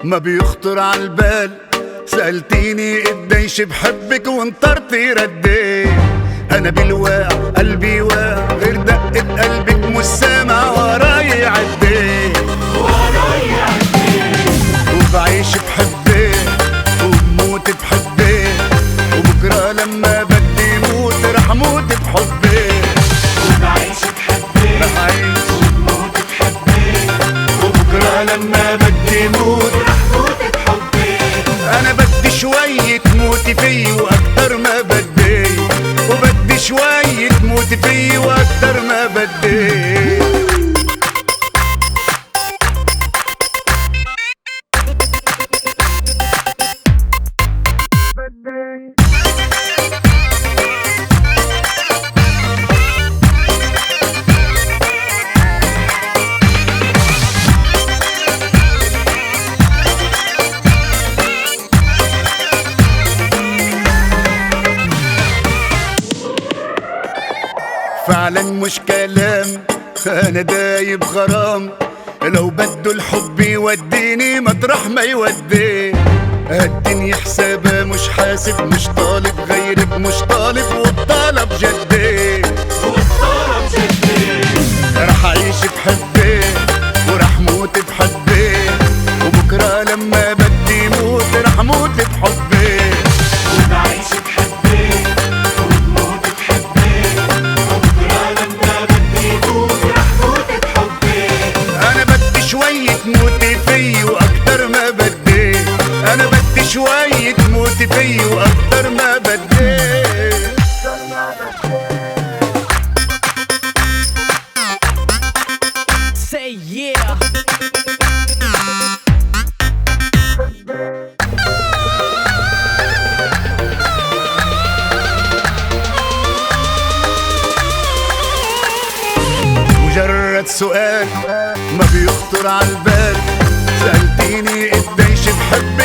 ما بيخطر عالبال. سألتيني قديش بحبك وانطرتي رديت. انا بالواقع قلبي واقع، غير دقة قلبك مش سامع وراي عديت. وبعيش بحبك وبموت بحبك، وبكرة لما بدي موت رح موت بحبك. وبعيش بحبك رح عيش وبموت بحبك، وبكرة لما بدي موت رح موت بحبك. انا بدي شوية تموتي فيي واكتر ما بدي، وبدي شوية تموتي فيي واكتر ما بدي. فعلا مش كلام، انا دايب غرام. لو بدو الحب يوديني مطرح ما يودي. الدنيا حسابها مش حاسب، مش طالب غيرك، مش طالب والطلب جدي. والطلب جدي. رح اعيش بحبك ورح موت بحبك، وبكرة لما بدي موت رح موت بحبك. وبعيش بحبك وبموت بحبك، وبكرة لما بدي موت رح موت بحبك. انا بدي شوية تموتي فيي واكتر ما بدي. انا بدي شوية تموتي فيي واكتر ما بدي. Say yeah. مجرد سؤال ما بيخطر عالبال. سألتيني قديش بحبك